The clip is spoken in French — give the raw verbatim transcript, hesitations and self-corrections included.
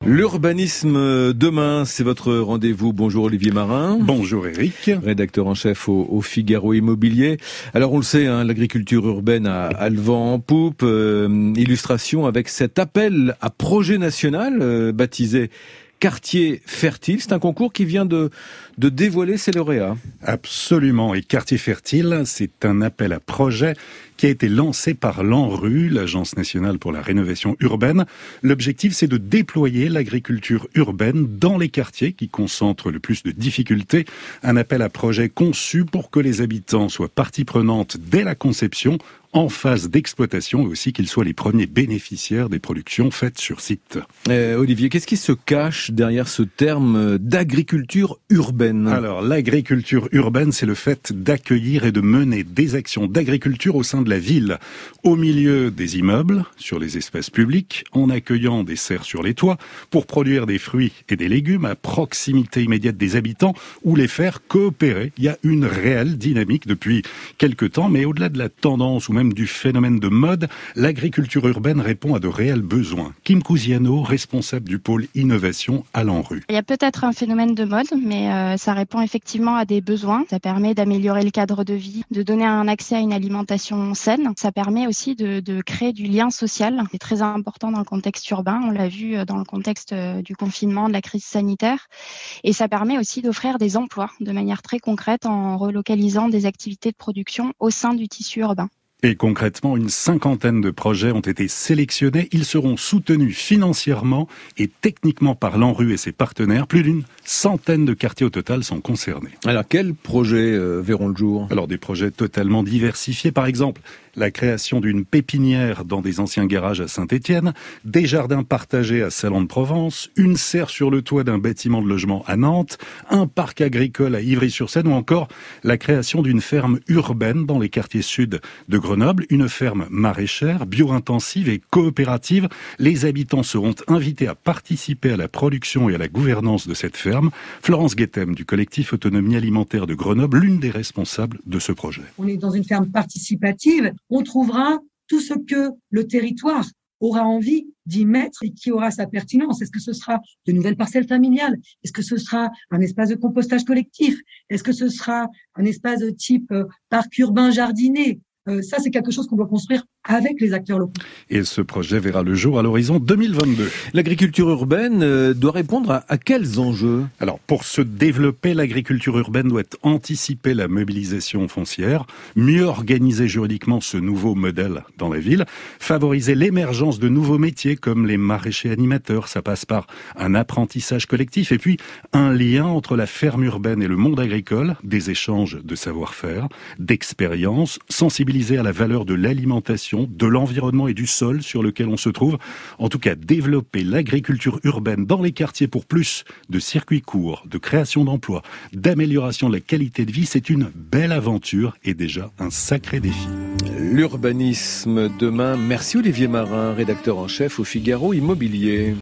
L'urbanisme demain, c'est votre rendez-vous. Bonjour Olivier Marin. Bonjour Eric. Rédacteur en chef au, au Figaro Immobilier. Alors on le sait, hein, l'agriculture urbaine a, a le vent en poupe. Euh, illustration avec cet appel à projet national euh, baptisé Quartier Fertile. C'est un concours qui vient de, de dévoiler ses lauréats. Absolument. Et Quartier Fertile, c'est un appel à projet qui a été lancé par l'ANRU, l'Agence nationale pour la rénovation urbaine. L'objectif, c'est de déployer l'agriculture urbaine dans les quartiers qui concentrent le plus de difficultés. Un appel à projet conçu pour que les habitants soient partie prenante dès la conception, en phase d'exploitation, et aussi qu'ils soient les premiers bénéficiaires des productions faites sur site. Euh, Olivier, qu'est-ce qui se cache derrière ce terme d'agriculture urbaine ? Alors, l'agriculture urbaine, c'est le fait d'accueillir et de mener des actions d'agriculture au sein de la ville, au milieu des immeubles, sur les espaces publics, en accueillant des serres sur les toits, pour produire des fruits et des légumes à proximité immédiate des habitants, ou les faire coopérer. Il y a une réelle dynamique depuis quelque temps, mais au-delà de la tendance ou même du phénomène de mode, l'agriculture urbaine répond à de réels besoins. Kim Cousiano, responsable du pôle innovation à l'ANRU. Il y a peut-être un phénomène de mode, mais euh, ça répond effectivement à des besoins. Ça permet d'améliorer le cadre de vie, de donner un accès à une alimentation saine. Ça permet aussi de, de créer du lien social. C'est très important dans le contexte urbain. On l'a vu dans le contexte du confinement, de la crise sanitaire. Et ça permet aussi d'offrir des emplois de manière très concrète en relocalisant des activités de production au sein du tissu urbain. Et concrètement, une cinquantaine de projets ont été sélectionnés. Ils seront soutenus financièrement et techniquement par l'ANRU et ses partenaires. Plus d'une centaine de quartiers au total sont concernés. Alors, quels projets euh, verront le jour ? Alors, des projets totalement diversifiés. Par exemple, la création d'une pépinière dans des anciens garages à Saint-Étienne, des jardins partagés à Salon-de-Provence, une serre sur le toit d'un bâtiment de logement à Nantes, un parc agricole à Ivry-sur-Seine ou encore la création d'une ferme urbaine dans les quartiers sud de Grenoble, une ferme maraîchère, bio-intensive et coopérative. Les habitants seront invités à participer à la production et à la gouvernance de cette ferme. Florence Guettem du collectif Autonomie Alimentaire de Grenoble, l'une des responsables de ce projet. On est dans une ferme participative. On trouvera tout ce que le territoire aura envie d'y mettre et qui aura sa pertinence. Est-ce que ce sera de nouvelles parcelles familiales ? Est-ce que ce sera un espace de compostage collectif ? Est-ce que ce sera un espace de type euh, parc urbain jardiné ? Euh, ça, c'est quelque chose qu'on doit construire avec les acteurs locaux. Et ce projet verra le jour à l'horizon deux mille vingt-deux. L'agriculture urbaine euh, doit répondre à, à quels enjeux ? Alors, pour se développer, l'agriculture urbaine doit anticiper la mobilisation foncière, mieux organiser juridiquement ce nouveau modèle dans la ville, favoriser l'émergence de nouveaux métiers comme les maraîchers animateurs. Ça passe par un apprentissage collectif et puis un lien entre la ferme urbaine et le monde agricole, des échanges de savoir-faire, d'expérience, sensibiliser à la valeur de l'alimentation, de l'environnement et du sol sur lequel on se trouve. En tout cas, développer l'agriculture urbaine dans les quartiers pour plus de circuits courts, de création d'emplois, d'amélioration de la qualité de vie, c'est une belle aventure et déjà un sacré défi. L'urbanisme demain. Merci Olivier Marin, rédacteur en chef au Figaro Immobilier.